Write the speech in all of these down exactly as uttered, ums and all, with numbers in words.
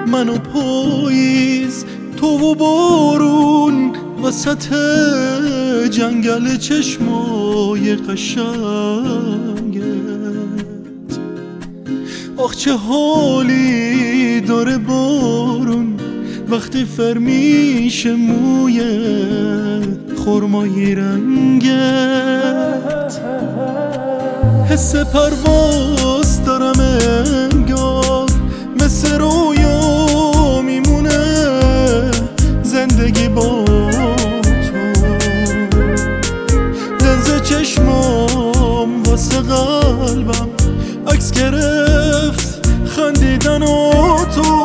من و پاییز، تو و بارون وسط جنگل چشمای قشنگت. آخ چه حالی داره بارون وقتی فرمیشه موی خرمایی رنگت. حس پرواز دارم انگار، مثل رویا میمونه زندگی با تو. لنز چشمام واسه قلبم عکس گرفت خندیدن و تو.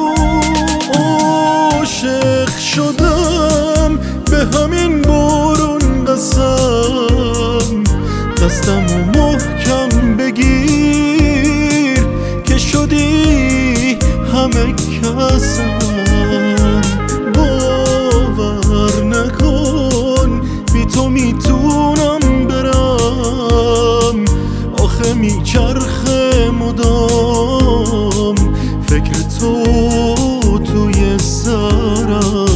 عاشق شدم به همین بارون، قسم دستمو محکم بگیر که شدی همه کسم. باور نکن بی تو میتونم برم، آخه میچرخه مدام فکر تو توی سرم.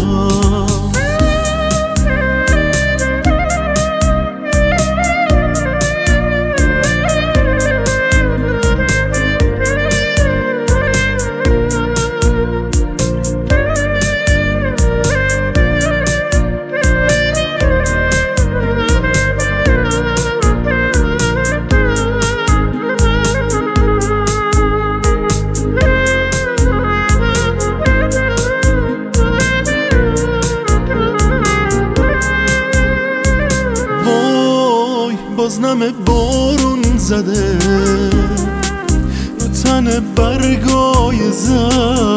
باز نم بارون زده رو تن برگای زرد،